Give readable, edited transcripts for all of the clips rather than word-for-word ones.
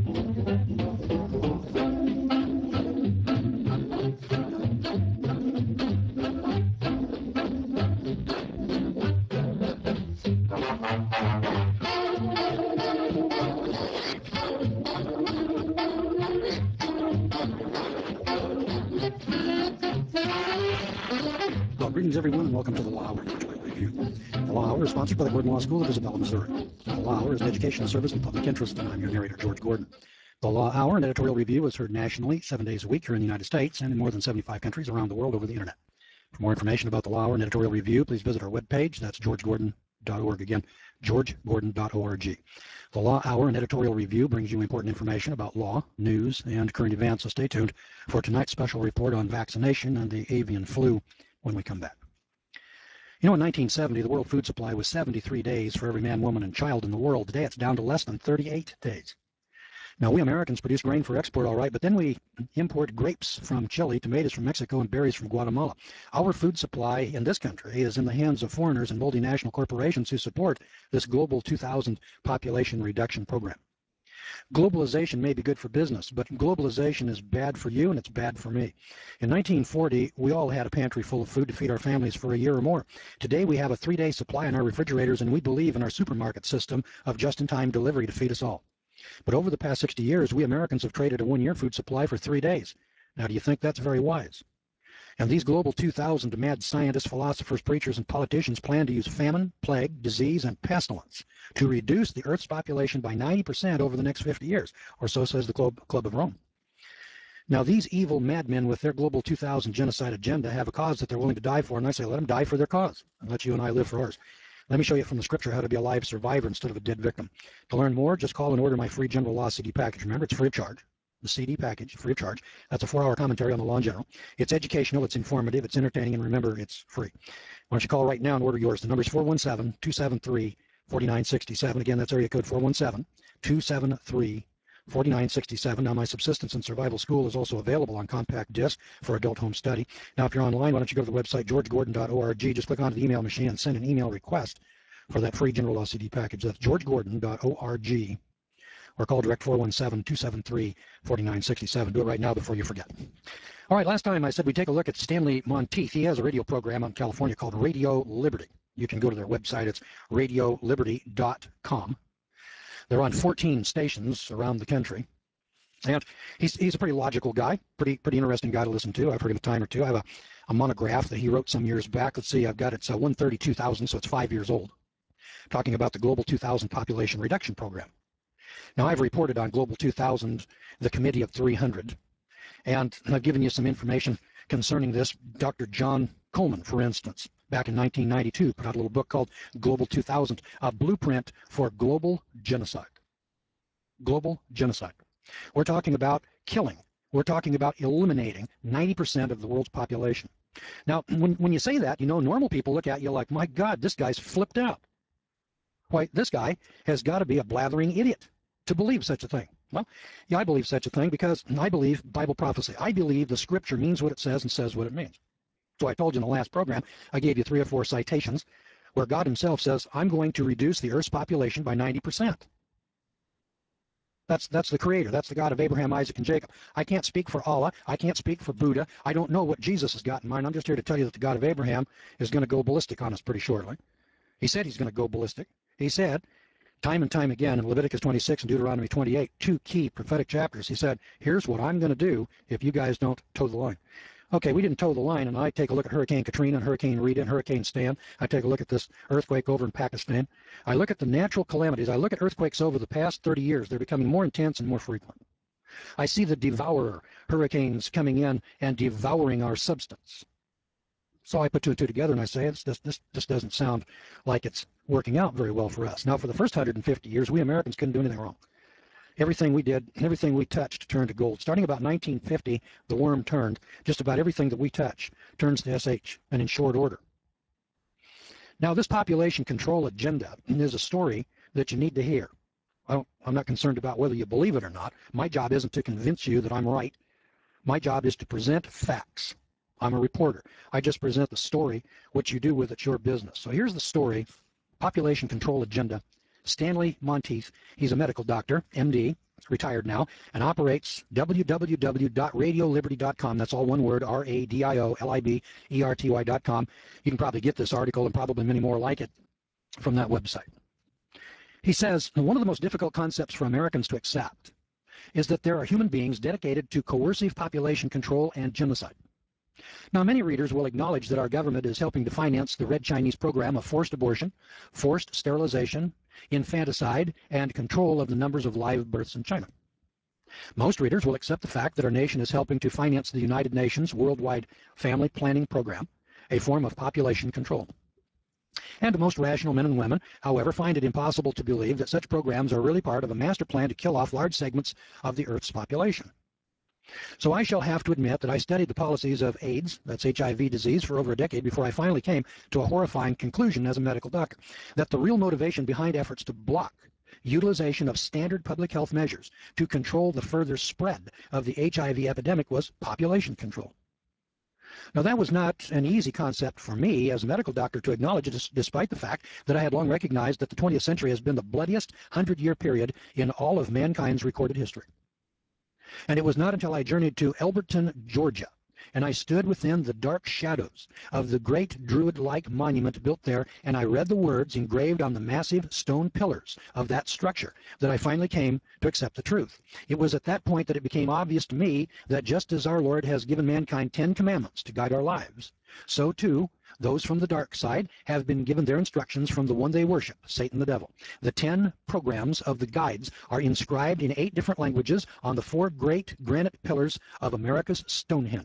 Well, greetings, everyone, and welcome to the Law Hour Editorial Review. The Law Hour is sponsored by the Gordon Law School of Isabella, Missouri. The Law Hour is an educational service in public interest, and I'm your narrator, George Gordon. The Law Hour and editorial review is heard nationally 7 days a week here in the United States and in more than 75 countries around the world over the Internet. For more information about the Law Hour and editorial review, please visit our webpage. That's georgegordon.org. Again, georgegordon.org. The Law Hour and editorial review brings you important information about law, news, and current events, so stay tuned for tonight's special report on vaccination and the avian flu when we come back. You know, in 1970, the world food supply was 73 days for every man, woman, and child in the world. Today, it's down to less than 38 days. Now, we Americans produce grain for export, all right, but then we import grapes from Chile, tomatoes from Mexico, and berries from Guatemala. Our food supply in this country is in the hands of foreigners and multinational corporations who support this Global 2000 population reduction program. Globalization may be good for business, but globalization is bad for you and it's bad for me. In 1940, we all had a pantry full of food to feed our families for a year or more. Today, we have a 3-day supply in our refrigerators, and we believe in our supermarket system of just-in-time delivery to feed us all. But over the past 60 years, we Americans have traded a 1-year food supply for 3 days. Now, do you think that's very wise? And these Global 2000 mad scientists, philosophers, preachers, and politicians plan to use famine, plague, disease, and pestilence to reduce the Earth's population by 90% over the next 50 years, or so says the Club of Rome. Now, these evil madmen with their Global 2000 genocide agenda have a cause that they're willing to die for, and I say let them die for their cause, and let you and I live for ours. Let me show you from the scripture how to be a live survivor instead of a dead victim. To learn more, just call and order my free general law CD package. Remember, it's free of charge. The CD package, free of charge. That's a 4-hour commentary on the law in general. It's educational, it's informative, it's entertaining, and remember, it's free. Why don't you call right now and order yours? The number is 417-273-4967. Again, that's area code 417-273-4967. Now, my Subsistence and Survival School is also available on compact disc for adult home study. Now, if you're online, why don't you go to the website, georgegordon.org. Just click onto the email machine and send an email request for that free general law CD package. That's georgegordon.org. Or call direct 417-273-4967. Do it right now before you forget. All right, last time I said we'd take a look at Stanley Monteith. He has a radio program out in California called Radio Liberty. You can go to their website. It's radioliberty.com. They're on 14 stations around the country. And he's a pretty logical guy, pretty interesting guy to listen to. I've heard him a time or two. I have a monograph that he wrote some years back. Let's see, I've got it's 132,000, so it's 5 years old, talking about the Global 2000 population reduction program. Now, I've reported on Global 2000, the Committee of 300, and I've given you some information concerning this. Dr. John Coleman, for instance, back in 1992, put out a little book called Global 2000, a blueprint for global genocide. Global genocide. We're talking about killing. We're talking about eliminating 90% of the world's population. Now, when you say that, you know, normal people look at you like, my God, this guy's flipped out. Why, this guy has got to be a blathering idiot to believe such a thing. Well, yeah, I believe such a thing because I believe Bible prophecy. I believe the scripture means what it says and says what it means. So I told you in the last program, I gave you 3 or 4 citations where God himself says, I'm going to reduce the Earth's population by 90%. That's the creator. That's the God of Abraham, Isaac, and Jacob. I can't speak for Allah. I can't speak for Buddha. I don't know what Jesus has got in mind. I'm just here to tell you that the God of Abraham is going to go ballistic on us pretty shortly. He said he's going to go ballistic. He said, time and time again in Leviticus 26 and Deuteronomy 28, 2 key prophetic chapters, he said, here's what I'm going to do if you guys don't toe the line. Okay, we didn't toe the line, and I take a look at Hurricane Katrina and Hurricane Rita and Hurricane Stan. I take a look at this earthquake over in Pakistan. I look at the natural calamities. I look at earthquakes over the past 30 years. They're becoming more intense and more frequent. I see the devourer hurricanes coming in and devouring our substance. So I put 2 and 2 together and I say, this doesn't sound like it's working out very well for us. Now, for the first 150 years, we Americans couldn't do anything wrong. Everything we did, everything we touched turned to gold. Starting about 1950, the worm turned. Just about everything that we touch turns to SH, and in short order. Now, this population control agenda is a story that you need to hear. I'm not concerned about whether you believe it or not. My job isn't to convince you that I'm right. My job is to present facts. I'm a reporter. I just present the story. What you do with it's your business. So here's the story. Population control agenda. Stanley Monteith. He's a medical doctor, MD. retired now, and operates www.radioliberty.com. That's all one word, RADIOLIBERTY.com. You can probably get this article and probably many more like it from that website. He says, one of the most difficult concepts for Americans to accept is that there are human beings dedicated to coercive population control and genocide. Now, many readers will acknowledge that our government is helping to finance the Red Chinese program of forced abortion, forced sterilization, infanticide, and control of the numbers of live births in China. Most readers will accept the fact that our nation is helping to finance the United Nations Worldwide Family Planning Program, a form of population control. And most rational men and women, however, find it impossible to believe that such programs are really part of a master plan to kill off large segments of the Earth's population. So I shall have to admit that I studied the policies of AIDS, that's HIV disease, for over a decade before I finally came to a horrifying conclusion as a medical doctor, that the real motivation behind efforts to block utilization of standard public health measures to control the further spread of the HIV epidemic was population control. Now, that was not an easy concept for me as a medical doctor to acknowledge, despite the fact that I had long recognized that the 20th century has been the bloodiest 100-year period in all of mankind's recorded history. And it was not until I journeyed to Elberton, Georgia, and I stood within the dark shadows of the great Druid-like monument built there, and I read the words engraved on the massive stone pillars of that structure, that I finally came to accept the truth. It was at that point that it became obvious to me that just as our Lord has given mankind 10 commandments to guide our lives, so too those from the dark side have been given their instructions from the one they worship, Satan the devil. The 10 programs of the guides are inscribed in 8 different languages on the 4 great granite pillars of America's Stonehenge.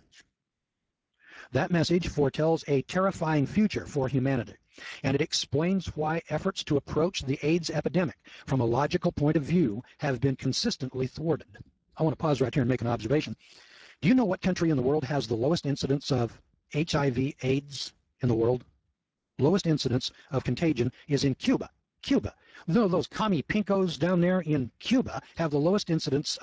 That message foretells a terrifying future for humanity, and it explains why efforts to approach the AIDS epidemic from a logical point of view have been consistently thwarted. I want to pause right here and make an observation. Do you know what country in the world has the lowest incidence of HIV AIDS in the world? Lowest incidence of contagion is in Cuba. Cuba. Those commie pinkos down there in Cuba have the lowest incidence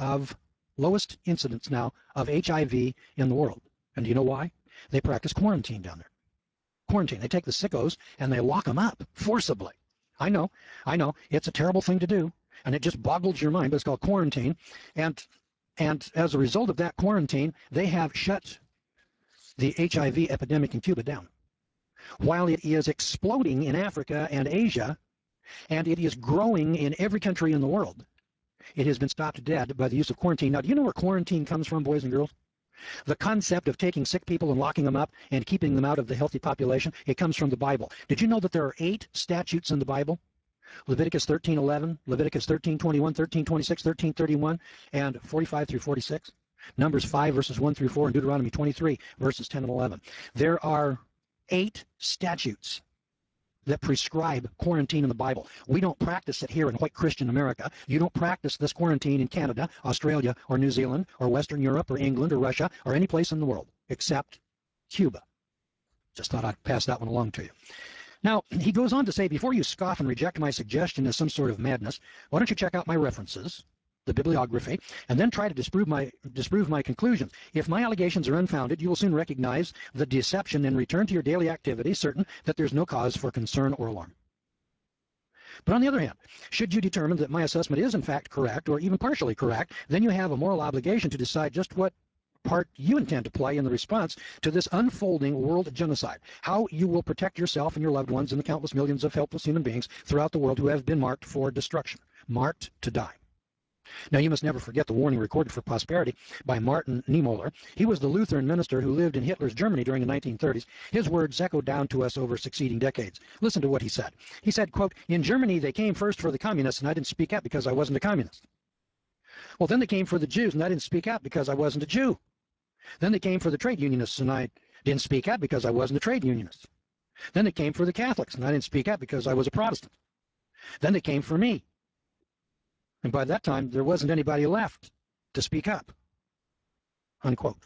now of HIV in the world. And do you know why? They practice quarantine down there. Quarantine. They take the sickos and they lock them up forcibly. I know. It's a terrible thing to do, and it just boggles your mind, but it's called quarantine. And as a result of that quarantine, they have shut the HIV epidemic in Cuba down. While it is exploding in Africa and Asia, and it is growing in every country in the world, it has been stopped dead by the use of quarantine. Now, do you know where quarantine comes from, boys and girls? The concept of taking sick people and locking them up and keeping them out of the healthy population, it comes from the Bible. Did you know that there are 8 statutes in the Bible? Leviticus 13:11, Leviticus 13:21, 13:26, 13:31, and 45 through 46. Numbers 5 verses 1 through 4, and Deuteronomy 23 verses 10 and 11. There are 8 statutes that prescribe quarantine in the Bible. We don't practice it here in white Christian America. You don't practice this quarantine in Canada, Australia, or New Zealand, or Western Europe, or England, or Russia, or any place in the world, except Cuba. Just thought I'd pass that one along to you. Now, he goes on to say, before you scoff and reject my suggestion as some sort of madness, why don't you check out my references, the bibliography, and then try to disprove my conclusions. If my allegations are unfounded, you will soon recognize the deception and return to your daily activities, certain that there's no cause for concern or alarm. But on the other hand, should you determine that my assessment is in fact correct, or even partially correct, then you have a moral obligation to decide just what part you intend to play in the response to this unfolding world genocide, how you will protect yourself and your loved ones and the countless millions of helpless human beings throughout the world who have been marked for destruction, marked to die. Now, you must never forget the warning recorded for posterity by Martin Niemöller. He was the Lutheran minister who lived in Hitler's Germany during the 1930s. His words echoed down to us over succeeding decades. Listen to what he said. He said, quote, "In Germany, they came first for the communists, and I didn't speak up because I wasn't a communist. Well, then they came for the Jews, and I didn't speak up because I wasn't a Jew. Then they came for the trade unionists, and I didn't speak up because I wasn't a trade unionist. Then they came for the Catholics, and I didn't speak up because I was a Protestant. Then they came for me. And by that time, there wasn't anybody left to speak up," unquote.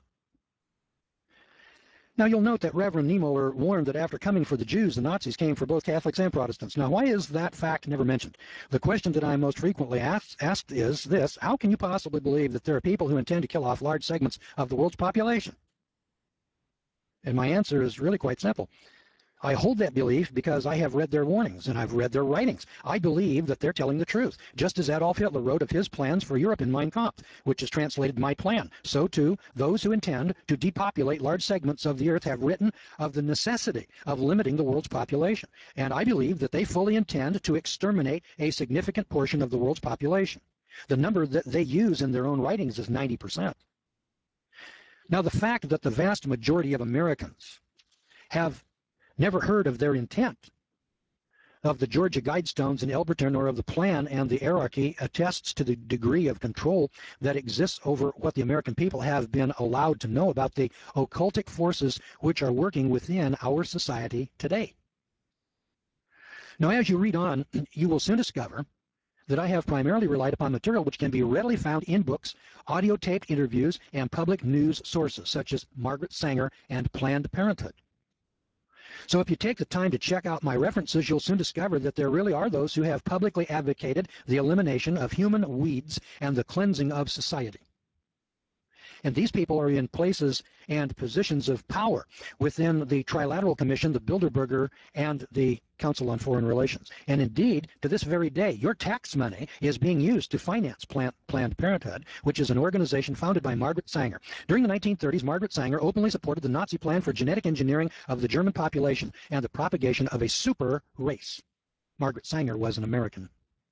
Now, you'll note that Reverend Niemöller warned that after coming for the Jews, the Nazis came for both Catholics and Protestants. Now, why is that fact never mentioned? The question that I'm most frequently asked is this: how can you possibly believe that there are people who intend to kill off large segments of the world's population? And my answer is really quite simple. I hold that belief because I have read their warnings and I've read their writings. I believe that they're telling the truth. Just as Adolf Hitler wrote of his plans for Europe in Mein Kampf, which is translated my plan, so too those who intend to depopulate large segments of the earth have written of the necessity of limiting the world's population. And I believe that they fully intend to exterminate a significant portion of the world's population. The number that they use in their own writings is 90%. Now, the fact that the vast majority of Americans have never heard of their intent of the Georgia Guidestones in Elberton or of the plan and the hierarchy attests to the degree of control that exists over what the American people have been allowed to know about the occultic forces which are working within our society today. Now, as you read on, you will soon discover that I have primarily relied upon material which can be readily found in books, audio taped interviews, and public news sources such as Margaret Sanger and Planned Parenthood. So if you take the time to check out my references, you'll soon discover that there really are those who have publicly advocated the elimination of human weeds and the cleansing of society. And these people are in places and positions of power within the Trilateral Commission, the Bilderberger, and the Council on Foreign Relations. And indeed, to this very day, your tax money is being used to finance Planned Parenthood, which is an organization founded by Margaret Sanger. During the 1930s, Margaret Sanger openly supported the Nazi plan for genetic engineering of the German population and the propagation of a super race. Margaret Sanger was an American.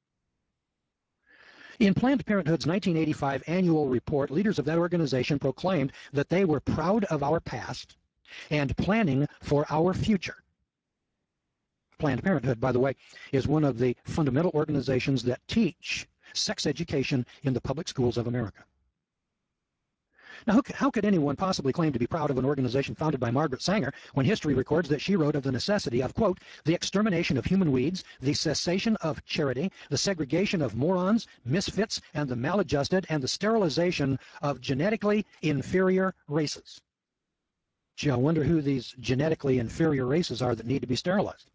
In Planned Parenthood's 1985 annual report, leaders of that organization proclaimed that they were proud of our past and planning for our future. Planned Parenthood, by the way, is one of the fundamental organizations that teach sex education in the public schools of America. Now, how could anyone possibly claim to be proud of an organization founded by Margaret Sanger when history records that she wrote of the necessity of, quote, the extermination of human weeds, the cessation of charity, the segregation of morons, misfits, and the maladjusted, and the sterilization of genetically inferior races? Gee, I wonder who these genetically inferior races are that need to be sterilized.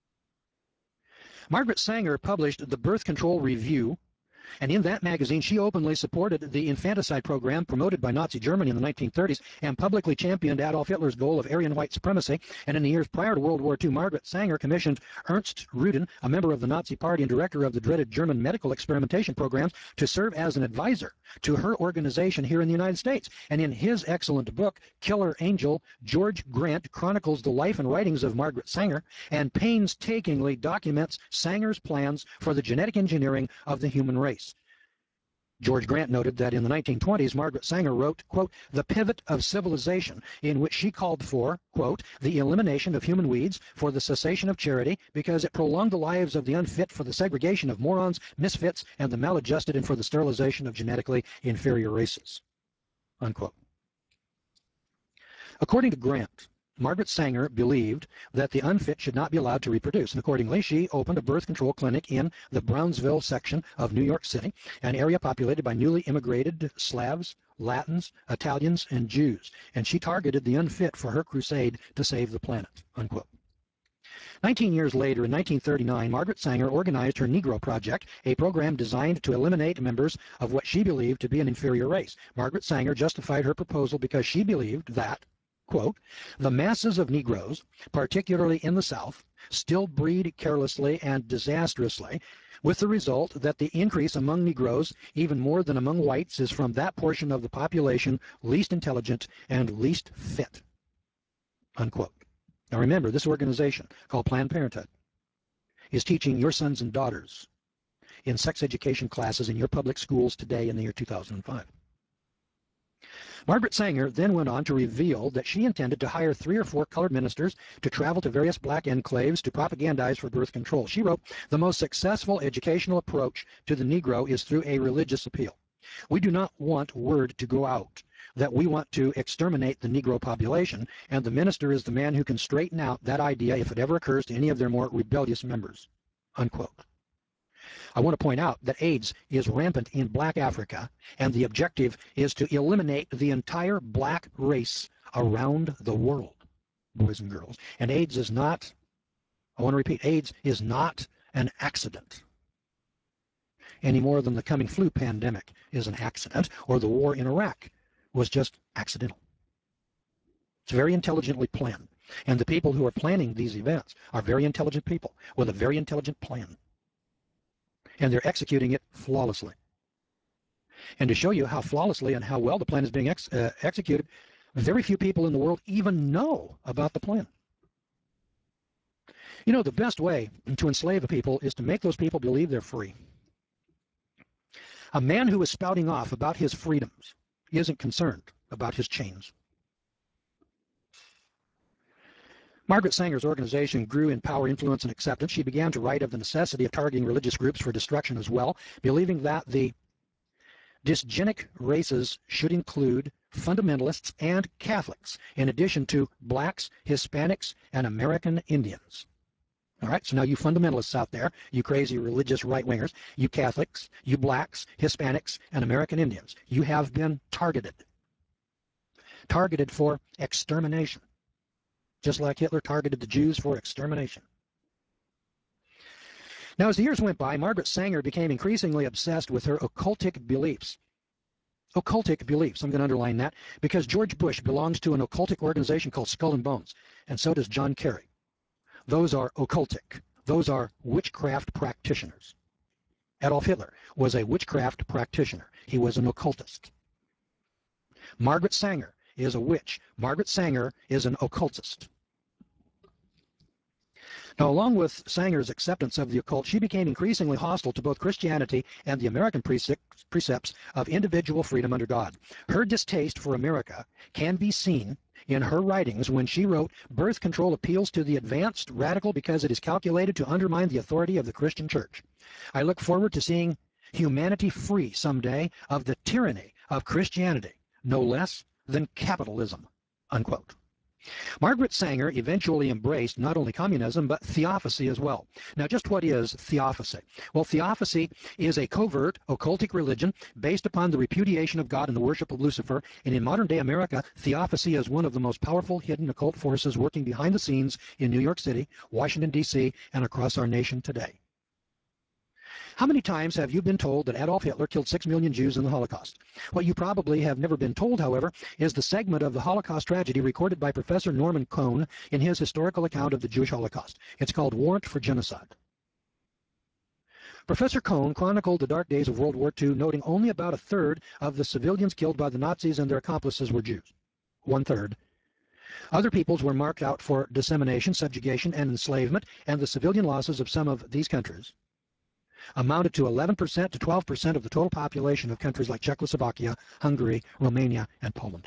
Margaret Sanger published the Birth Control Review, and in that magazine, she openly supported the infanticide program promoted by Nazi Germany in the 1930s and publicly championed Adolf Hitler's goal of Aryan white supremacy. And in the years prior to World War II, Margaret Sanger commissioned Ernst Rudin, a member of the Nazi Party and director of the dreaded German medical experimentation programs, to serve as an advisor to her organization here in the United States. And in his excellent book, Killer Angel, George Grant chronicles the life and writings of Margaret Sanger and painstakingly documents Sanger's plans for the genetic engineering of the human race. George Grant noted that in the 1920s, Margaret Sanger wrote, quote, the pivot of civilization, in which she called for, quote, the elimination of human weeds, for the cessation of charity, because it prolonged the lives of the unfit, for the segregation of morons, misfits, and the maladjusted, and for the sterilization of genetically inferior races, unquote. According to Grant, Margaret Sanger believed that the unfit should not be allowed to reproduce, and accordingly she opened a birth control clinic in the Brownsville section of New York City, an area populated by newly immigrated Slavs, Latins, Italians, and Jews, and she targeted the unfit for her crusade to save the planet, unquote. 19 years later, in 1939, Margaret Sanger organized her Negro Project, a program designed to eliminate members of what she believed to be an inferior race. Margaret Sanger justified her proposal because she believed that, quote, the masses of Negroes, particularly in the South, still breed carelessly and disastrously, with the result that the increase among Negroes, even more than among whites, is from that portion of the population least intelligent and least fit, unquote. Now remember, this organization, called Planned Parenthood, is teaching your sons and daughters in sex education classes in your public schools today in the year 2005. Margaret Sanger then went on to reveal that she intended to hire 3 or 4 colored ministers to travel to various black enclaves to propagandize for birth control. She wrote, the most successful educational approach to the Negro is through a religious appeal. We do not want word to go out that we want to exterminate the Negro population, and the minister is the man who can straighten out that idea if it ever occurs to any of their more rebellious members, unquote. I want to point out that AIDS is rampant in black Africa, and the objective is to eliminate the entire black race around the world, boys and girls. And AIDS is not, I want to repeat, AIDS is not an accident any more than the coming flu pandemic is an accident, or the war in Iraq was just accidental. It's very intelligently planned. And the people who are planning these events are very intelligent people with a very intelligent plan. And they're executing it flawlessly. And to show you how flawlessly and how well the plan is being executed, very few people in the world even know about the plan. You know, the best way to enslave a people is to make those people believe they're free. A man who is spouting off about his freedoms isn't concerned about his chains. Margaret Sanger's organization grew in power, influence, and acceptance. She began to write of the necessity of targeting religious groups for destruction as well, believing that the dysgenic races should include fundamentalists and Catholics, in addition to blacks, Hispanics, and American Indians. All right, so now you fundamentalists out there, you crazy religious right-wingers, you Catholics, you blacks, Hispanics, and American Indians, you have been targeted for extermination, just like Hitler targeted the Jews for extermination. Now, as the years went by, Margaret Sanger became increasingly obsessed with her occultic beliefs. Occultic beliefs, I'm going to underline that, because George Bush belongs to an occultic organization called Skull and Bones, and so does John Kerry. Those are occultic. Those are witchcraft practitioners. Adolf Hitler was a witchcraft practitioner. He was an occultist. Margaret Sanger is a witch. Margaret Sanger is an occultist. Now, along with Sanger's acceptance of the occult, she became increasingly hostile to both Christianity and the American precepts of individual freedom under God. Her distaste for America can be seen in her writings when she wrote, "Birth control appeals to the advanced radical because it is calculated to undermine the authority of the Christian church. I look forward to seeing humanity free someday of the tyranny of Christianity, no less than capitalism," unquote. Margaret Sanger eventually embraced not only communism, but theosophy as well. Now, just what is theosophy? Well, theosophy is a covert, occultic religion based upon the repudiation of God and the worship of Lucifer. And in modern-day America, theosophy is one of the most powerful hidden occult forces working behind the scenes in New York City, Washington, D.C., and across our nation today. How many times have you been told that Adolf Hitler killed 6 million Jews in the Holocaust? What you probably have never been told, however, is the segment of the Holocaust tragedy recorded by Professor Norman Cohn in his historical account of the Jewish Holocaust. It's called Warrant for Genocide. Professor Cohn chronicled the dark days of World War II, noting only about a third of the civilians killed by the Nazis and their accomplices were Jews. 1/3. Other peoples were marked out for dissemination, subjugation, and enslavement, and the civilian losses of some of these countries amounted to 11% to 12% of the total population of countries like Czechoslovakia, Hungary, Romania, and Poland.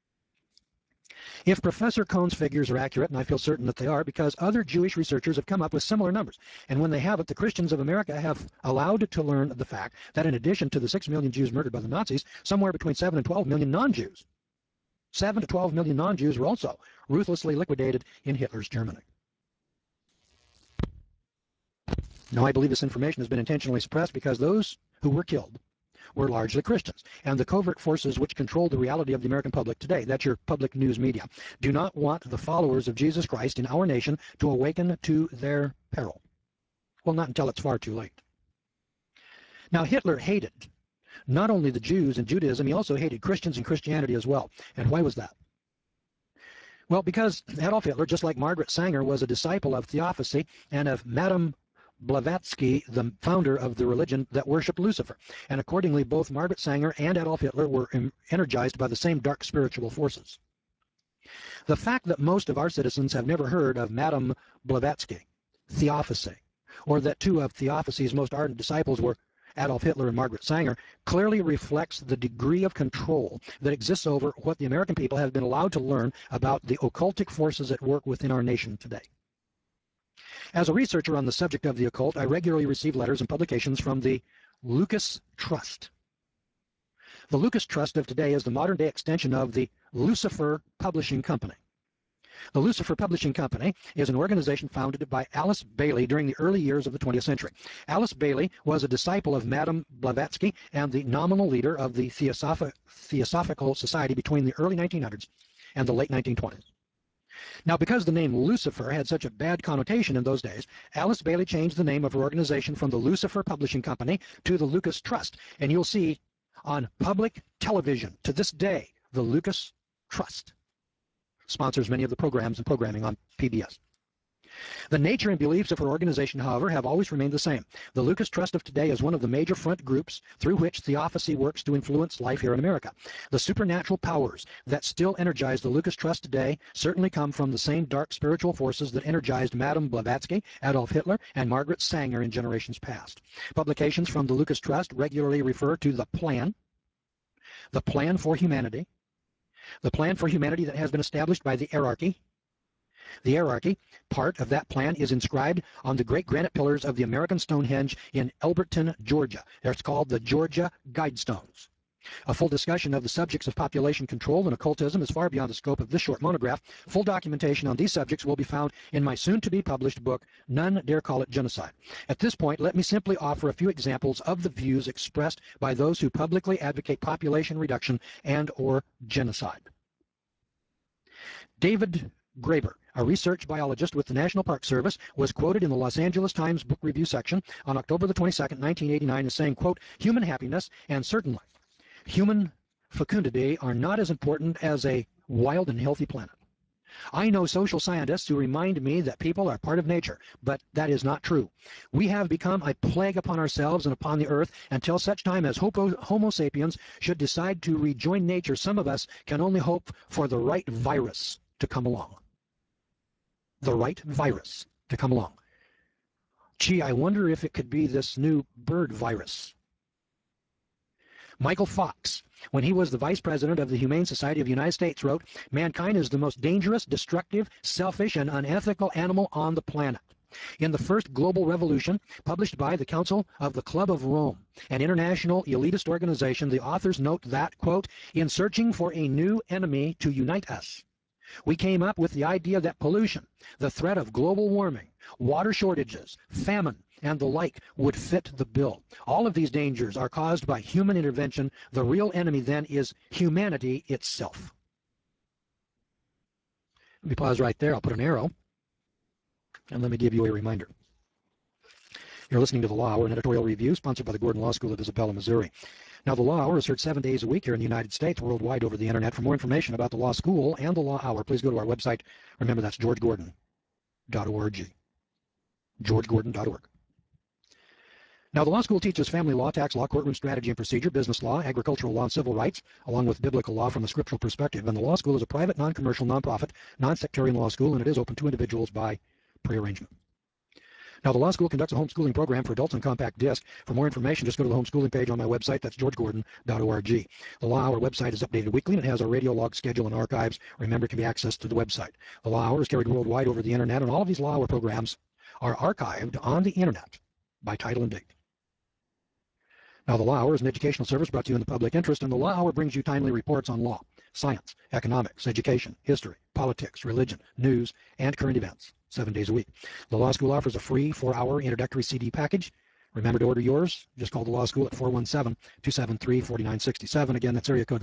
If Professor Cohn's figures are accurate, and I feel certain that they are, because other Jewish researchers have come up with similar numbers, and when they haven't, the Christians of America have allowed to learn the fact that in addition to the 6 million Jews murdered by the Nazis, somewhere between 7 and 12 million non-Jews, 7 to 12 million non-Jews were also ruthlessly liquidated in Hitler's Germany. Now, I believe this information has been intentionally suppressed because those who were killed were largely Christians. And the covert forces which control the reality of the American public today, that's your public news media, do not want the followers of Jesus Christ in our nation to awaken to their peril. Well, not until it's far too late. Now, Hitler hated not only the Jews and Judaism, he also hated Christians and Christianity as well. And why was that? Well, because Adolf Hitler, just like Margaret Sanger, was a disciple of theosophy and of Madame Blavatsky, the founder of the religion that worshipped Lucifer. And accordingly, both Margaret Sanger and Adolf Hitler were energized by the same dark spiritual forces. The fact that most of our citizens have never heard of Madame Blavatsky, theosophy, or that two of theosophy's most ardent disciples were Adolf Hitler and Margaret Sanger, clearly reflects the degree of control that exists over what the American people have been allowed to learn about the occultic forces at work within our nation today. As a researcher on the subject of the occult, I regularly receive letters and publications from the Lucas Trust. The Lucas Trust of today is the modern-day extension of the Lucifer Publishing Company. The Lucifer Publishing Company is an organization founded by Alice Bailey during the early years of the 20th century. Alice Bailey was a disciple of Madame Blavatsky and the nominal leader of the Theosophical Society between the early 1900s and the late 1920s. Now, because the name Lucifer had such a bad connotation in those days, Alice Bailey changed the name of her organization from the Lucifer Publishing Company to the Lucas Trust. And you'll see on public television to this day the Lucas Trust. sponsors many of the programs and programming on PBS. The nature and beliefs of her organization, however, have always remained the same. The Lucas Trust of today is one of the major front groups through which theosophy works to influence life here in America. The supernatural powers that still energize the Lucas Trust today certainly come from the same dark spiritual forces that energized Madame Blavatsky, Adolf Hitler, and Margaret Sanger in generations past. Publications from the Lucas Trust regularly refer to the plan for humanity, that has been established by the hierarchy. The hierarchy part of that plan is inscribed on the great granite pillars of the American Stonehenge in Elberton, Georgia. It's called the Georgia Guidestones. A full discussion of the subjects of population control and occultism is far beyond the scope of this short monograph. Full documentation on these subjects will be found in my soon-to-be-published book, None Dare Call It Genocide. At this point, let me simply offer a few examples of the views expressed by those who publicly advocate population reduction and or genocide. David Graeber, a research biologist with the National Park Service, was quoted in the Los Angeles Times Book Review section on October the 22nd, 1989 as saying, quote, "Human happiness and certainly human fecundity are not as important as a wild and healthy planet. I know social scientists who remind me that people are part of nature, but that is not true. We have become a plague upon ourselves and upon the earth until such time as Homo sapiens should decide to rejoin nature. Some of us can only hope for the right virus to come along. The right virus to come along. Gee, I wonder if it could be this new bird virus." Michael Fox, when he was the vice president of the Humane Society of the United States, wrote, "Mankind is the most dangerous, destructive, selfish, and unethical animal on the planet." In the first Global Revolution, published by the Council of the Club of Rome, an international elitist organization, the authors note that, quote, "In searching for a new enemy to unite us, we came up with the idea that pollution, the threat of global warming, water shortages, famine, and the like would fit the bill. All of these dangers are caused by human intervention. The real enemy then is humanity itself." Let me pause right there. I'll put an arrow, and let me give you a reminder. You're listening to The Law Hour, an editorial review sponsored by the Gordon Law School of Isabella, Missouri. Now, the Law Hour is heard 7 days a week here in the United States, worldwide over the internet. For more information about the Law School and the Law Hour, please go to our website. Remember, that's georgegordon.org. georgegordon.org. Now, the law school teaches family law, tax law, courtroom strategy and procedure, business law, agricultural law, and civil rights, along with biblical law from a scriptural perspective. And the law school is a private, non-commercial, non-profit, non-sectarian law school, and it is open to individuals by prearrangement. Now, the law school conducts a homeschooling program for adults on compact disc. For more information, just go to the homeschooling page on my website. That's georgegordon.org. The Law Hour website is updated weekly, and it has a radio log schedule and archives. Remember, it can be accessed to the website. The Law Hour is carried worldwide over the internet, and all of these Law Hour programs are archived on the internet by title and date. Now, the Law Hour is an educational service brought to you in the public interest, and the Law Hour brings you timely reports on law, science, economics, education, history, politics, religion, news, and current events, 7 days a week. The Law School offers a free 4-hour introductory CD package. Remember to order yours. Just call the Law School at 417-273-4967. Again, that's area code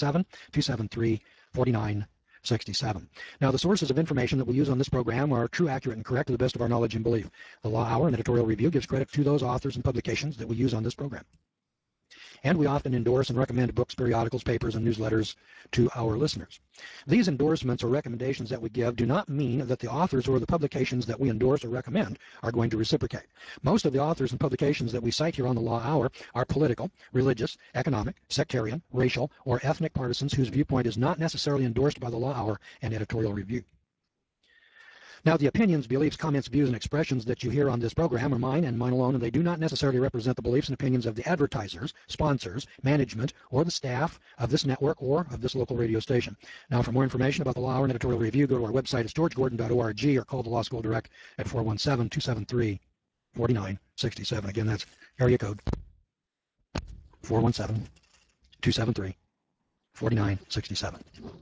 417-273-4967. Now, the sources of information that we use on this program are true, accurate, and correct to the best of our knowledge and belief. The Law Hour and editorial review gives credit to those authors and publications that we use on this program. And we often endorse and recommend books, periodicals, papers, and newsletters to our listeners. These endorsements or recommendations that we give do not mean that the authors or the publications that we endorse or recommend are going to reciprocate. Most of the authors and publications that we cite here on the Law Hour are political, religious, economic, sectarian, racial, or ethnic partisans whose viewpoint is not necessarily endorsed by the Law Hour and editorial review. Now, the opinions, beliefs, comments, views, and expressions that you hear on this program are mine and mine alone, and they do not necessarily represent the beliefs and opinions of the advertisers, sponsors, management, or the staff of this network or of this local radio station. Now, for more information about the Law Hour and editorial review, go to our website. It's georgegordon.org, or call the Law School direct at 417-273-4967. Again, that's area code 417-273-4967.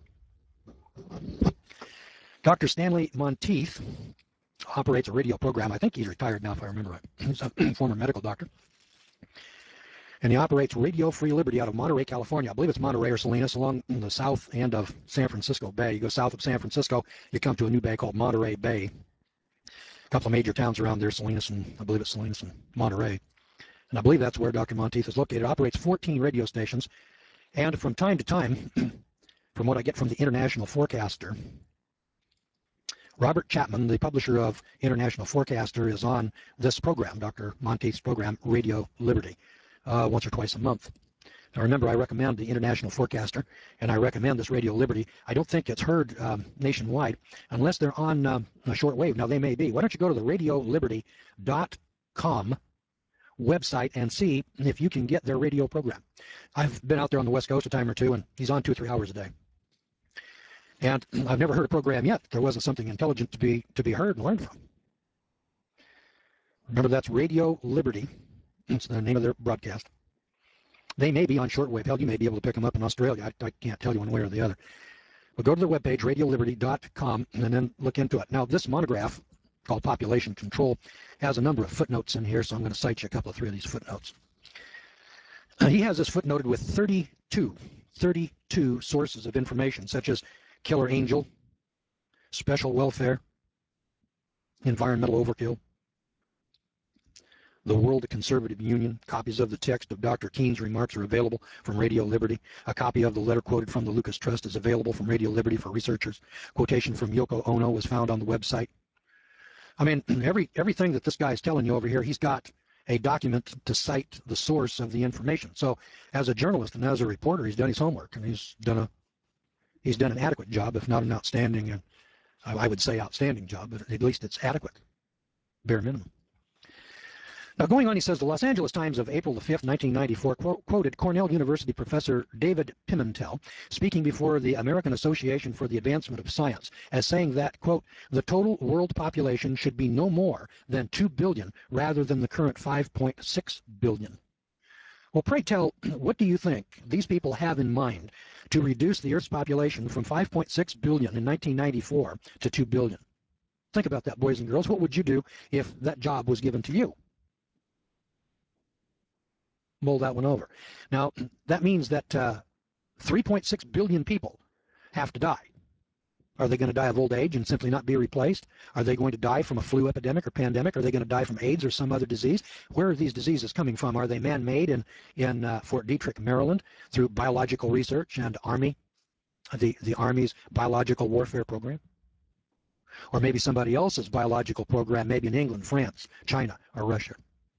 Dr. Stanley Monteith operates a radio program. I think he's retired now, if I remember right. He's a former medical doctor. And he operates Radio Free Liberty out of Monterey, California. I believe it's Monterey or Salinas, along the south end of San Francisco Bay. You go south of San Francisco, you come to a new bay called Monterey Bay. A couple of major towns around there, Salinas and I believe it's Salinas and Monterey. And I believe that's where Dr. Monteith is located. It operates 14 radio stations. And from time to time, from what I get from the International Forecaster, Robert Chapman, the publisher of International Forecaster, is on this program, Dr. Monteith's program, Radio Liberty, once or twice a month. Now remember, I recommend the International Forecaster, and I recommend this Radio Liberty. I don't think it's heard nationwide unless they're on a shortwave. Now they may be. Why don't you go to the radioliberty.com website and see if you can get their radio program. I've been out there on the West Coast a time or two, and he's on 2 or 3 hours a day. And I've never heard a program yet. There wasn't something intelligent to be heard and learned from. Remember, that's Radio Liberty. It's the name of their broadcast. They may be on shortwave. Hell, you may be able to pick them up in Australia. I can't tell you one way or the other. But go to their webpage, radioliberty.com, and then look into it. Now, this monograph called Population Control has a number of footnotes in here, so I'm going to cite you a couple of 3 of these footnotes. He has this footnoted with 32 sources of information, such as Killer Angel, Special Welfare, Environmental Overkill, the World Conservative Union. Copies of the text of Dr. Keene's remarks are available from Radio Liberty. A copy of the letter quoted from the Lucas Trust is available from Radio Liberty for researchers. Quotation from Yoko Ono was found on the website. I mean, everything that this guy is telling you over here, he's got a document to cite the source of the information. So as a journalist and as a reporter, he's done his homework, and he's done an adequate job, if not an outstanding, and I would say outstanding job, but at least it's adequate, bare minimum. Now, going on, he says, the Los Angeles Times of April the 5th, 1994, quoted Cornell University professor David Pimentel speaking before the American Association for the Advancement of Science as saying that, quote, the total world population should be no more than 2 billion rather than the current 5.6 billion. Well, pray tell, what do you think these people have in mind to reduce the Earth's population from 5.6 billion in 1994 to 2 billion? Think about that, boys and girls. What would you do if that job was given to you? Mull that one over. Now, that means that 3.6 billion people have to die. Are they going to die of old age and simply not be replaced? Are they going to die from a flu epidemic or pandemic? Are they going to die from AIDS or some other disease? Where are these diseases coming from? Are they man-made in Fort Detrick, Maryland, through biological research and the Army's biological warfare program? Or maybe somebody else's biological program, maybe in England, France, China, or Russia?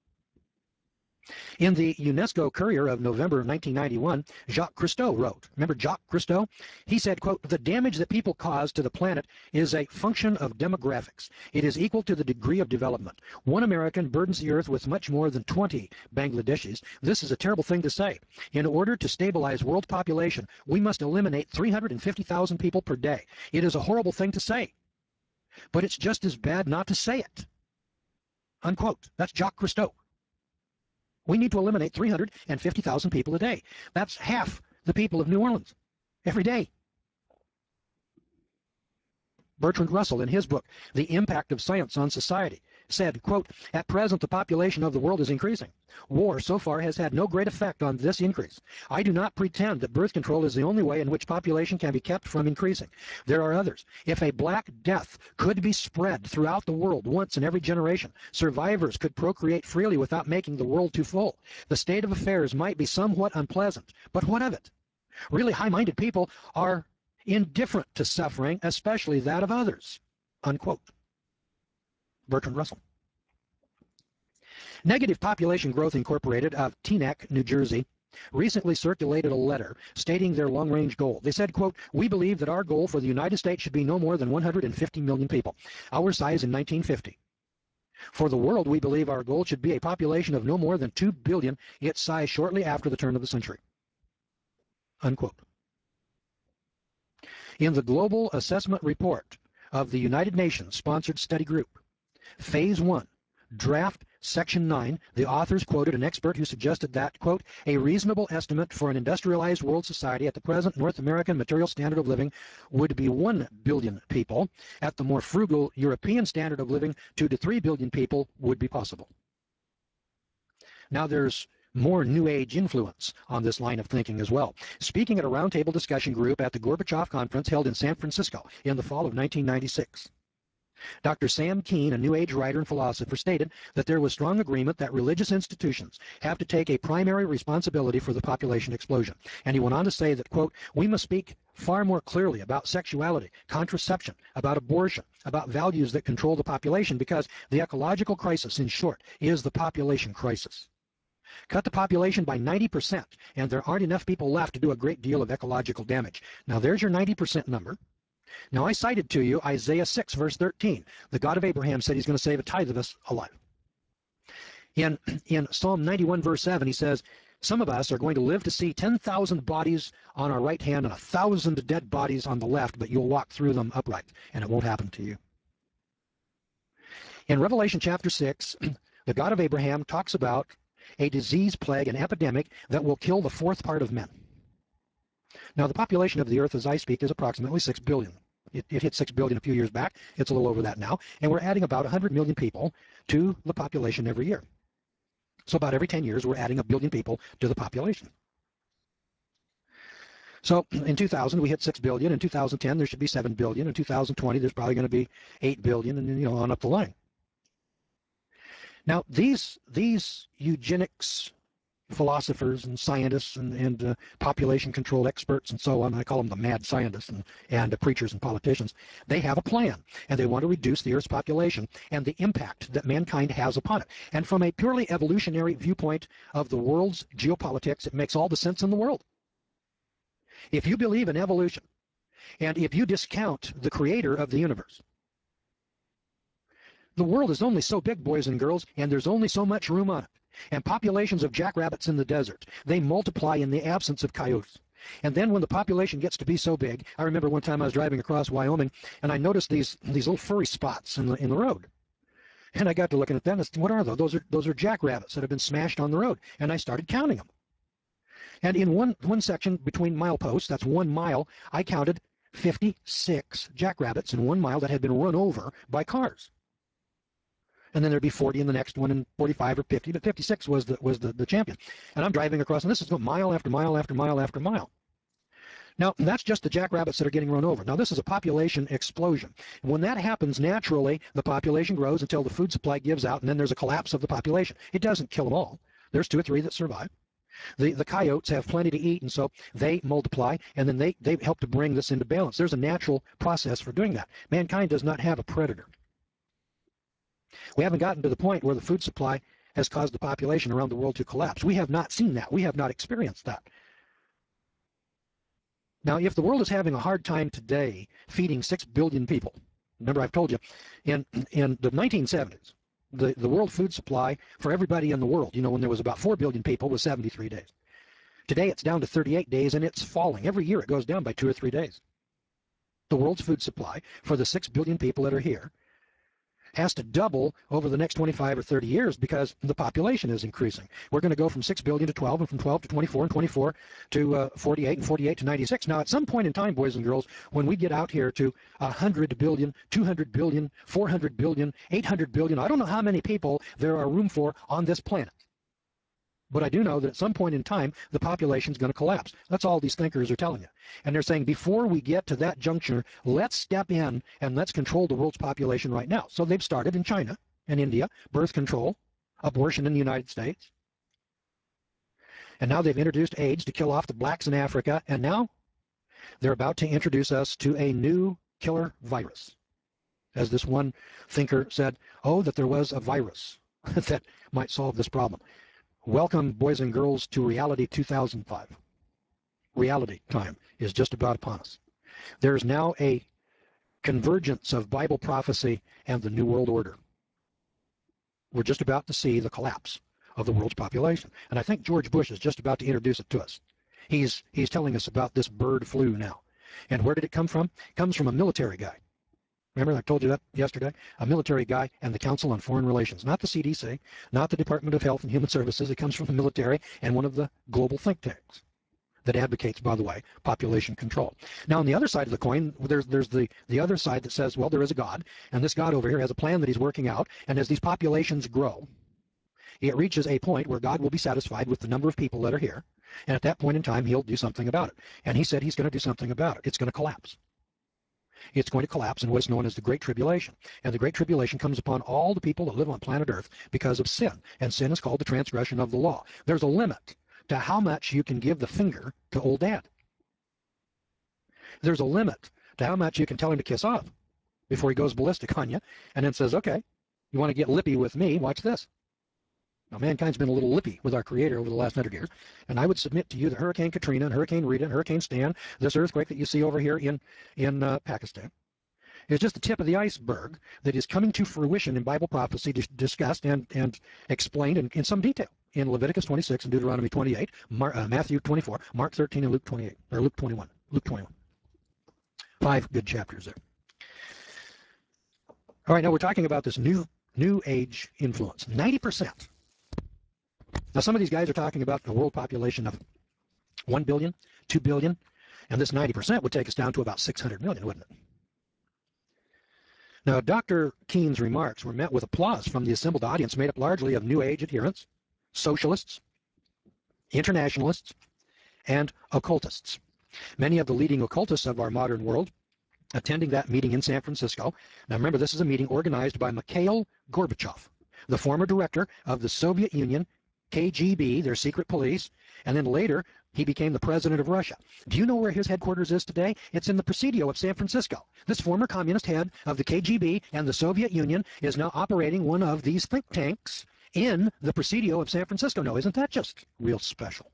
In the UNESCO Courier of November 1991, Jacques Cousteau wrote, remember Jacques Cousteau? He said, quote, the damage that people cause to the planet is a function of demographics. It is equal to the degree of development. One American burdens the earth with much more than 20 Bangladeshis. This is a terrible thing to say. In order to stabilize world population, we must eliminate 350,000 people per day. It is a horrible thing to say, but it's just as bad not to say it. Unquote. That's Jacques Cousteau. We need to eliminate 350,000 people a day. That's half the people of New Orleans every day. Bertrand Russell, in his book, The Impact of Science on Society, said, quote, at present the population of the world is increasing. War so far has had no great effect on this increase. I do not pretend that birth control is the only way in which population can be kept from increasing. There are others. If a Black Death could be spread throughout the world once in every generation, survivors could procreate freely without making the world too full. The state of affairs might be somewhat unpleasant, but what of it? Really high-minded people are indifferent to suffering, especially that of others, unquote. Bertrand Russell. Negative Population Growth Incorporated of Teaneck, New Jersey, recently circulated a letter stating their long-range goal. They said, quote, we believe that our goal for the United States should be no more than 150 million people, our size in 1950. For the world, we believe our goal should be a population of no more than 2 billion, its size shortly after the turn of the century, unquote. In the Global Assessment Report of the United Nations Sponsored Study Group, Phase 1, Draft Section 9, the authors quoted an expert who suggested that, quote, a reasonable estimate for an industrialized world society at the present North American material standard of living would be 1 billion people. At the more frugal European standard of living, 2 to 3 billion people would be possible. Now there's more New Age influence on this line of thinking as well. Speaking at a roundtable discussion group at the Gorbachev Conference held in San Francisco in the fall of 1996, Dr. Sam Keen, a New Age writer and philosopher, stated that there was strong agreement that religious institutions have to take a primary responsibility for the population explosion. And he went on to say that, quote, we must speak far more clearly about sexuality, contraception, about abortion, about values that control the population, because the ecological crisis, in short, is the population crisis. Cut the population by 90%, and there aren't enough people left to do a great deal of ecological damage. Now, there's your 90% number. Now, I cited to you Isaiah 6, verse 13. The God of Abraham said he's going to save a tithe of us alive. In Psalm 91, verse 7, he says, some of us are going to live to see 10,000 bodies on our right hand and 1,000 dead bodies on the left, but you'll walk through them upright, and it won't happen to you. In Revelation chapter 6, the God of Abraham talks about a disease plague, an epidemic that will kill the fourth part of men. Now, the population of the earth, as I speak, is approximately 6 billion. It hit 6 billion a few years back. It's a little over that now. And we're adding about 100 million people to the population every year. So about every 10 years, we're adding 1 billion people to the population. So in 2000, we hit 6 billion. In 2010, there should be 7 billion. In 2020, there's probably going to be 8 billion, and then, on up the line. Now, these eugenics philosophers and scientists and population control experts and so on, I call them the mad scientists and preachers and politicians, they have a plan, and they want to reduce the Earth's population and the impact that mankind has upon it. And from a purely evolutionary viewpoint of the world's geopolitics, it makes all the sense in the world. If you believe in evolution, and if you discount the creator of the universe, the world is only so big, boys and girls, and there's only so much room on it. And populations of jackrabbits in the desert, they multiply in the absence of coyotes. And then when the population gets to be so big, I remember one time I was driving across Wyoming, and I noticed these little furry spots in the road. And I got to looking at them, and what are those? Those are jackrabbits that have been smashed on the road. And I started counting them. And in one section between mileposts, that's 1 mile, I counted 56 jackrabbits in 1 mile that had been run over by cars. And then there'd be 40 in the next one, and 45 or 50, but 56 was the champion. And I'm driving across, and this is going mile after mile after mile after mile. Now, that's just the jackrabbits that are getting run over. Now, this is a population explosion. When that happens, naturally, the population grows until the food supply gives out, and then there's a collapse of the population. It doesn't kill them all. There's 2 or 3 that survive. The coyotes have plenty to eat, and so they multiply, and then they help to bring this into balance. There's a natural process for doing that. Mankind does not have a predator. We haven't gotten to the point where the food supply has caused the population around the world to collapse. We have not seen that. We have not experienced that. Now, if the world is having a hard time today feeding 6 billion people, remember I've told you, in the 1970s, the world food supply for everybody in the world, when there was about 4 billion people, was 73 days. Today it's down to 38 days, and it's falling. Every year it goes down by 2 or 3 days. The world's food supply for the 6 billion people that are here has to double over the next 25 or 30 years because the population is increasing. We're going to go from 6 billion to 12, and from 12 to 24, and 24 to 48, and 48 to 96. Now, at some point in time, boys and girls, when we get out here to 100 billion, 200 billion, 400 billion, 800 billion, I don't know how many people there are room for on this planet. But I do know that at some point in time, the population is going to collapse. That's all these thinkers are telling you. And they're saying, before we get to that juncture, let's step in and let's control the world's population right now. So they've started in China and India, birth control, abortion in the United States. And now they've introduced AIDS to kill off the blacks in Africa. And now they're about to introduce us to a new killer virus. As this one thinker said, that there was a virus that might solve this problem. Welcome, boys and girls, to Reality 2005. Reality time is just about upon us. There is now a convergence of Bible prophecy and the New World Order. We're just about to see the collapse of the world's population. And I think George Bush is just about to introduce it to us. He's telling us about this bird flu now. And where did it come from? It comes from a military guy. Remember, I told you that yesterday? A military guy and the Council on Foreign Relations. Not the CDC, not the Department of Health and Human Services. It comes from the military and one of the global think tanks that advocates, by the way, population control. Now, on the other side of the coin, there's the other side that says, well, there is a God, and this God over here has a plan that he's working out, and as these populations grow, it reaches a point where God will be satisfied with the number of people that are here, and at that point in time, he'll do something about it. And he said he's going to do something about it. It's going to collapse. it's going to collapse in what is known as the Great Tribulation. And the Great Tribulation comes upon all the people that live on planet Earth because of sin. And sin is called the transgression of the law. There's a limit to how much you can give the finger to old dad. There's a limit to how much you can tell him to kiss off before he goes ballistic on you and then says, okay, you want to get lippy with me, watch this. Now, mankind's been a little lippy with our Creator over the last 100 years, and I would submit to you that Hurricane Katrina and Hurricane Rita and Hurricane Stan, this earthquake that you see over here in Pakistan, is just the tip of the iceberg that is coming to fruition in Bible prophecy discussed and explained in some detail in Leviticus 26 and Deuteronomy 28, Matthew 24, Mark 13, and Luke 28, or Luke 21. Luke 21. 5 good chapters there. All right, now we're talking about this new age influence. 90%. Now, some of these guys are talking about a world population of 1 billion, 2 billion, and this 90% would take us down to about 600 million, wouldn't it? Now, Dr. Keene's remarks were met with applause from the assembled audience made up largely of New Age adherents, socialists, internationalists, and occultists. Many of the leading occultists of our modern world attending that meeting in San Francisco. Now, remember, this is a meeting organized by Mikhail Gorbachev, the former director of the Soviet Union, KGB, their secret police, and then later he became the president of Russia. Do you know where his headquarters is today? It's in the Presidio of San Francisco. This former communist head of the KGB and the Soviet Union is now operating one of these think tanks in the Presidio of San Francisco. Now, isn't that just real special?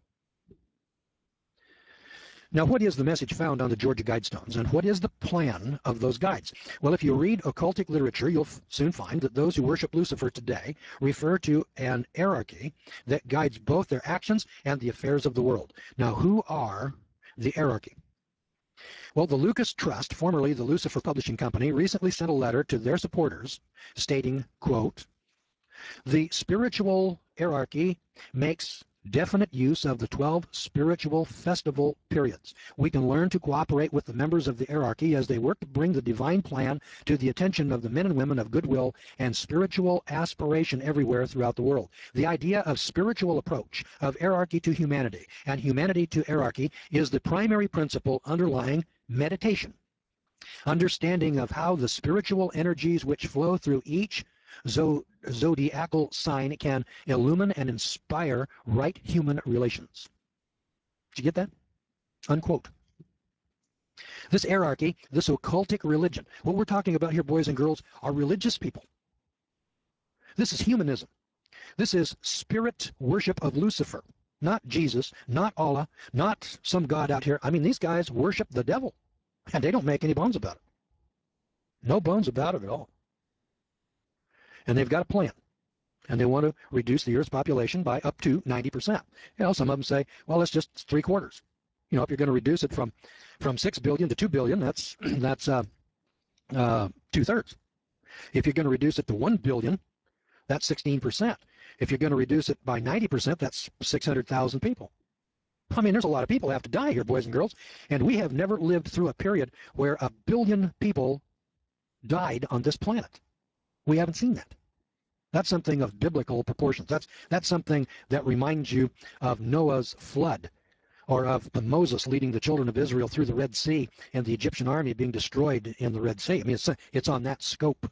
Now, what is the message found on the Georgia Guidestones, and what is the plan of those guides? Well, if you read occultic literature, you'll soon find that those who worship Lucifer today refer to an hierarchy that guides both their actions and the affairs of the world. Now, who are the hierarchy? Well, the Lucas Trust, formerly the Lucifer Publishing Company, recently sent a letter to their supporters stating, quote, "The spiritual hierarchy makes definite use of the 12 spiritual festival periods. We can learn to cooperate with the members of the hierarchy as they work to bring the divine plan to the attention of the men and women of goodwill and spiritual aspiration everywhere throughout the world. The idea of spiritual approach of hierarchy to humanity and humanity to hierarchy is the primary principle underlying meditation. Understanding of how the spiritual energies which flow through each zodiacal sign can illumine and inspire right human relations." Did you get that? Unquote. This hierarchy, this occultic religion, what we're talking about here, boys and girls, are religious people. This is humanism. This is spirit worship of Lucifer, not Jesus, not Allah, not some God out here. I mean, these guys worship the devil, and they don't make any bones about it. No bones about it at all. And they've got a plan. And they want to reduce the Earth's population by up to 90%. You know, some of them say, well, it's just 3/4. You know, if you're going to reduce it from 6 billion to 2 billion, that's 2/3. If you're going to reduce it to 1 billion, that's 16%. If you're going to reduce it by 90%, that's 600,000 people. I mean, there's a lot of people that have to die here, boys and girls. And we have never lived through a period where 1 billion people died on this planet. We haven't seen that. That's something of biblical proportions. That's something that reminds you of Noah's flood, or of Moses leading the children of Israel through the Red Sea and the Egyptian army being destroyed in the Red Sea. I mean, it's on that scope.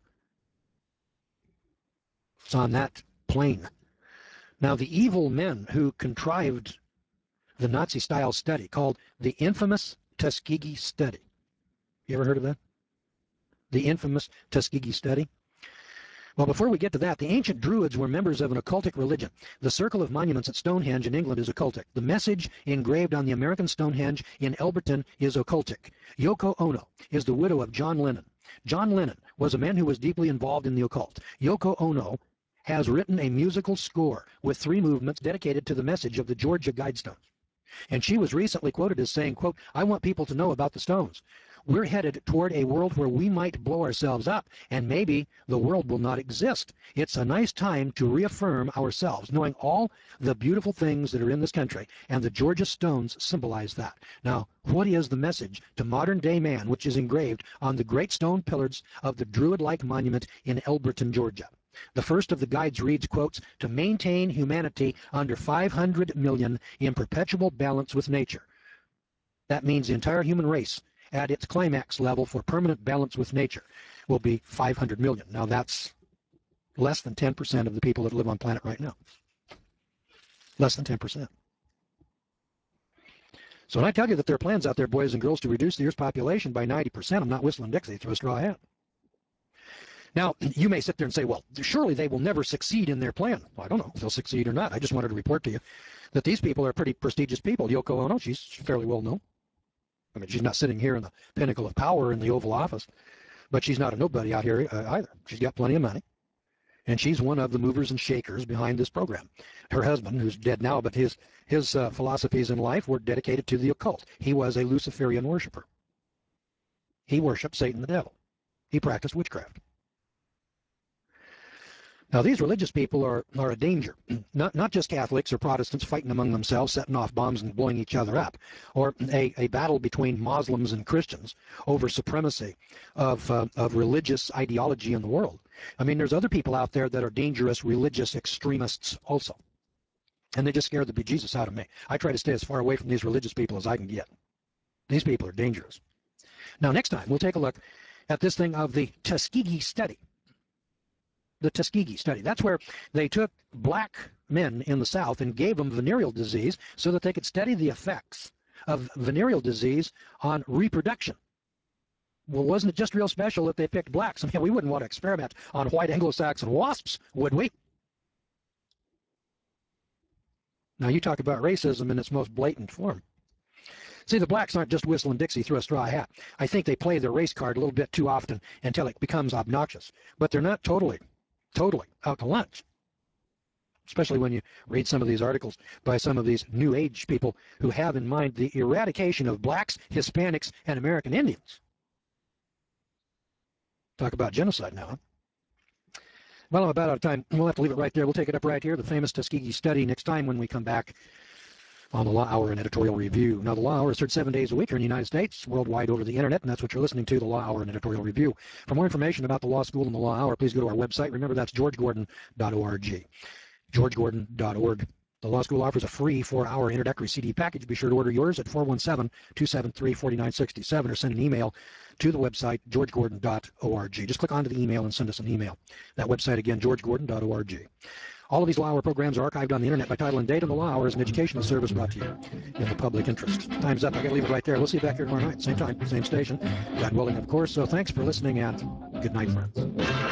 It's on that plane. Now, the evil men who contrived the Nazi-style study called the infamous Tuskegee study. You ever heard of that? The infamous Tuskegee study? Well, before we get to that, the ancient Druids were members of an occultic religion. The circle of monuments at Stonehenge in England is occultic. The message engraved on the American Stonehenge in Elberton is occultic. Yoko Ono is the widow of John Lennon. John Lennon was a man who was deeply involved in the occult. Yoko Ono has written a musical score with 3 movements dedicated to the message of the Georgia Guidestones. And she was recently quoted as saying, quote, "I want people to know about the stones. We're headed toward a world where we might blow ourselves up, and maybe the world will not exist. It's a nice time to reaffirm ourselves, knowing all the beautiful things that are in this country, and the Georgia stones symbolize that." Now, what is the message to modern-day man, which is engraved on the great stone pillars of the Druid-like monument in Elberton, Georgia? The first of the guides reads, quotes, "To maintain humanity under 500 million in perpetual balance with nature." That means the entire human race at its climax level for permanent balance with nature will be 500 million. Now that's less than 10% of the people that live on planet right now. Less than 10%. So when I tell you that there are plans out there, boys and girls, to reduce the Earth's population by 90%, I'm not whistling Dixie through a straw hat. Now, you may sit there and say, well, surely they will never succeed in their plan. Well, I don't know if they'll succeed or not. I just wanted to report to you that these people are pretty prestigious people. Yoko Ono, she's fairly well known. I mean, she's not sitting here in the pinnacle of power in the Oval Office, but she's not a nobody out here either. She's got plenty of money, and she's one of the movers and shakers behind this program. Her husband, who's dead now, but his philosophies in life were dedicated to the occult. He was a Luciferian worshiper. He worshipped Satan the devil. He practiced witchcraft. Now, these religious people are a danger. Not just Catholics or Protestants fighting among themselves, setting off bombs and blowing each other up, or a battle between Muslims and Christians over supremacy of religious ideology in the world. I mean, there's other people out there that are dangerous religious extremists also. And they just scare the bejesus out of me. I try to stay as far away from these religious people as I can get. These people are dangerous. Now, next time, we'll take a look at this thing of the Tuskegee study. The Tuskegee study. That's where they took black men in the South and gave them venereal disease so that they could study the effects of venereal disease on reproduction. Well, wasn't it just real special that they picked blacks? I mean, we wouldn't want to experiment on white Anglo-Saxon wasps, would we? Now, you talk about racism in its most blatant form. See, the blacks aren't just whistling Dixie through a straw hat. I think they play their race card a little bit too often until it becomes obnoxious. But they're not totally out to lunch, especially when you read some of these articles by some of these New Age people who have in mind the eradication of blacks, Hispanics, and American Indians. Talk about genocide now, huh? Well, I'm about out of time. We'll have to leave it right there. We'll take it up right here, the famous Tuskegee study, next time when we come back on the Law Hour and Editorial Review. Now, the Law Hour is heard 7 days a week here in the United States, worldwide over the internet, and that's what you're listening to, the Law Hour and Editorial Review. For more information about the law school and the Law Hour, please go to our website. Remember, that's georgegordon.org. georgegordon.org. The law school offers a free 4-hour introductory CD package. Be sure to order yours at 417-273-4967 or send an email to the website, georgegordon.org. Just click onto the email and send us an email. That website again, georgegordon.org. All of these Law Hour programs are archived on the internet by title and date, and the Law Hour is an educational service brought to you in the public interest. Time's up. I got to leave it right there. We'll see you back here tomorrow night, same time, same station. God willing, of course. So thanks for listening, and good night, friends.